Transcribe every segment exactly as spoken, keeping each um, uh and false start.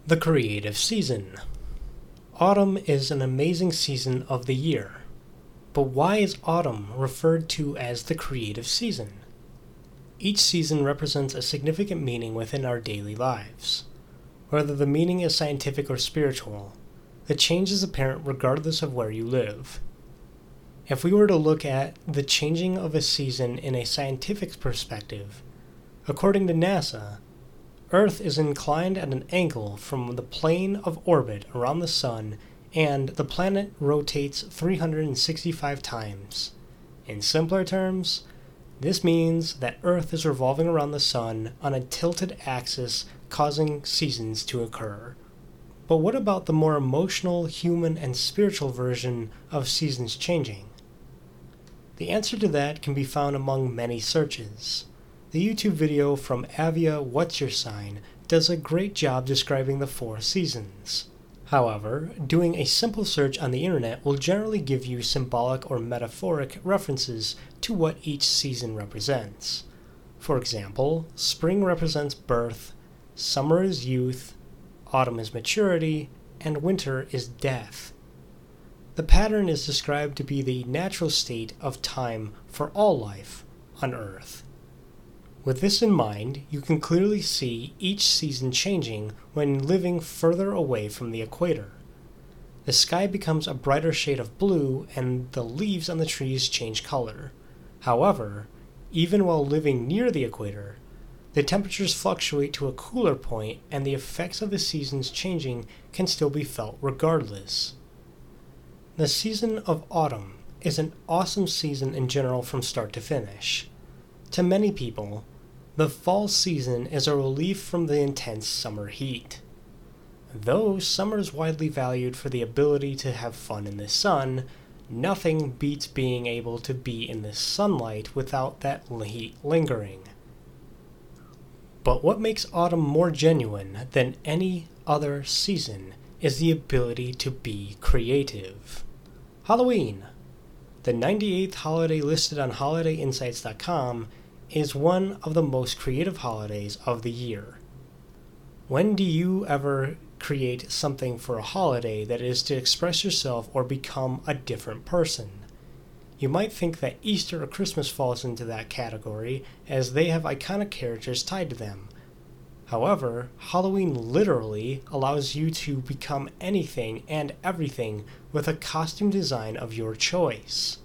The creative season. Autumn is an amazing season of the year. But why is autumn referred to as the creative season? Each season represents a significant meaning within our daily lives. Whether the meaning is scientific or spiritual, the change is apparent regardless of where you live. If we were to look at the changing of a season in a scientific perspective, according to NASA, Earth is inclined at an angle from the plane of orbit around the Sun, and the planet rotates three hundred sixty-five times. In simpler terms, this means that Earth is revolving around the Sun on a tilted axis, causing seasons to occur. But what about the more emotional, human, and spiritual version of seasons changing? The answer to that can be found among many searches. The YouTube video from Avia What's Your Sign does a great job describing the four seasons. However, doing a simple search on the internet will generally give you symbolic or metaphoric references to what each season represents. For example, spring represents birth, summer is youth, autumn is maturity, and winter is death. The pattern is described to be the natural state of time for all life on Earth. With this in mind, you can clearly see each season changing when living further away from the equator. The sky becomes a brighter shade of blue and the leaves on the trees change color. However, even while living near the equator, the temperatures fluctuate to a cooler point and the effects of the seasons changing can still be felt regardless. The season of autumn is an awesome season in general from start to finish. To many people, the fall season is a relief from the intense summer heat. Though summer is widely valued for the ability to have fun in the sun, nothing beats being able to be in the sunlight without that heat lingering. But what makes autumn more genuine than any other season is the ability to be creative. Halloween, the ninety-eighth holiday listed on holiday insights dot com, is one of the most creative holidays of the year. When do you ever create something for a holiday that is to express yourself or become a different person? You might think that Easter or Christmas falls into that category, as they have iconic characters tied to them. However, Halloween literally allows you to become anything and everything with a costume design of your choice.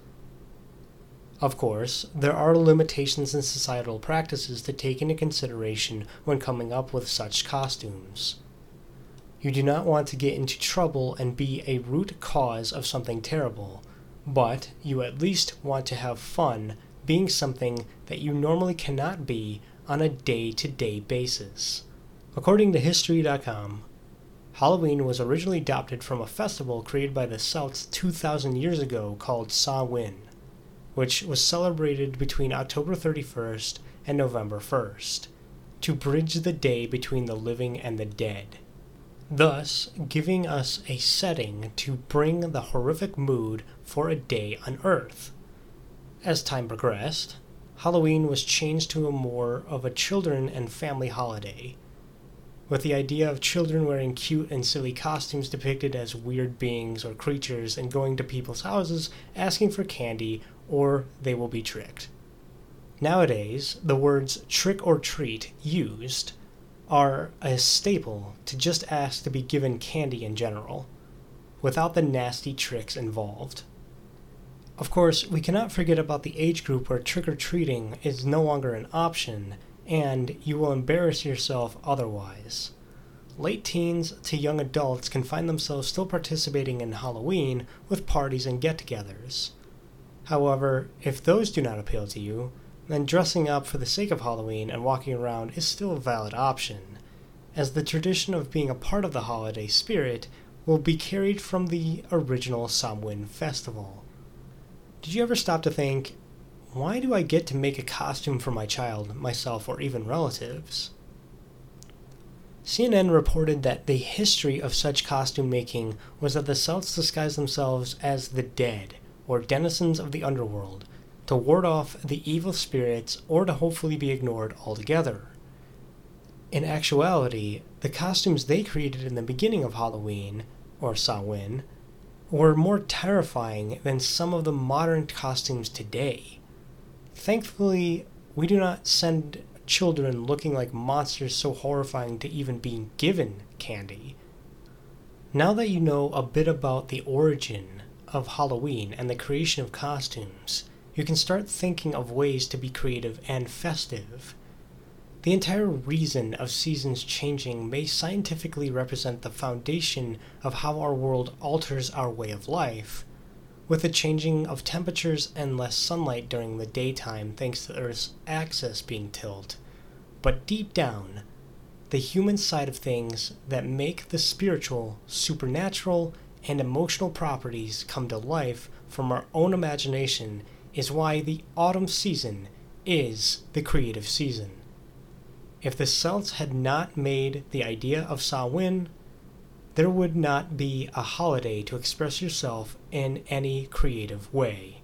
Of course, there are limitations and societal practices to take into consideration when coming up with such costumes. You do not want to get into trouble and be a root cause of something terrible, but you at least want to have fun being something that you normally cannot be on a day-to-day basis. According to History dot com, Halloween was originally adopted from a festival created by the Celts two thousand years ago called Samhain, which was celebrated between October thirty-first and November first, to bridge the day between the living and the dead, thus giving us a setting to bring the horrific mood for a day on Earth. As time progressed, Halloween was changed to a more of a children and family holiday, with the idea of children wearing cute and silly costumes depicted as weird beings or creatures and going to people's houses asking for candy or they will be tricked. Nowadays, the words trick or treat used are a staple to just ask to be given candy in general, without the nasty tricks involved. Of course, we cannot forget about the age group where trick-or-treating is no longer an option, and you will embarrass yourself otherwise. Late teens to young adults can find themselves still participating in Halloween with parties and get-togethers. However, if those do not appeal to you, then dressing up for the sake of Halloween and walking around is still a valid option, as the tradition of being a part of the holiday spirit will be carried from the original Samhain festival. Did you ever stop to think, why do I get to make a costume for my child, myself, or even relatives? C N N reported that the history of such costume making was that the Celts disguised themselves as the dead, or denizens of the underworld, to ward off the evil spirits or to hopefully be ignored altogether. In actuality, The costumes they created in the beginning of Halloween, or Samhain, were more terrifying than some of the modern costumes today. Thankfully, we do not send children looking like monsters so horrifying to even being given candy. Now that you know a bit about the origin of Halloween and the creation of costumes, you can start thinking of ways to be creative and festive. The entire reason of seasons changing may scientifically represent the foundation of how our world alters our way of life, with the changing of temperatures and less sunlight during the daytime thanks to Earth's axis being tilted. But deep down, the human side of things that make the spiritual, supernatural, and emotional properties come to life from our own imagination is why the autumn season is the creative season. If the Celts had not made the idea of Samhain, there would not be a holiday to express yourself in any creative way.